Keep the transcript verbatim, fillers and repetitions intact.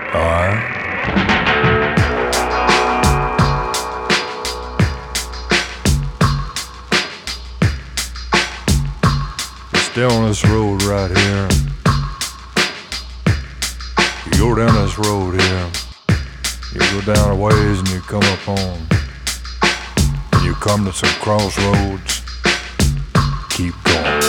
Alright. Stay on this road right here. You go down this road here. You go down a ways and you come up on. And you come to some crossroads. Keep going.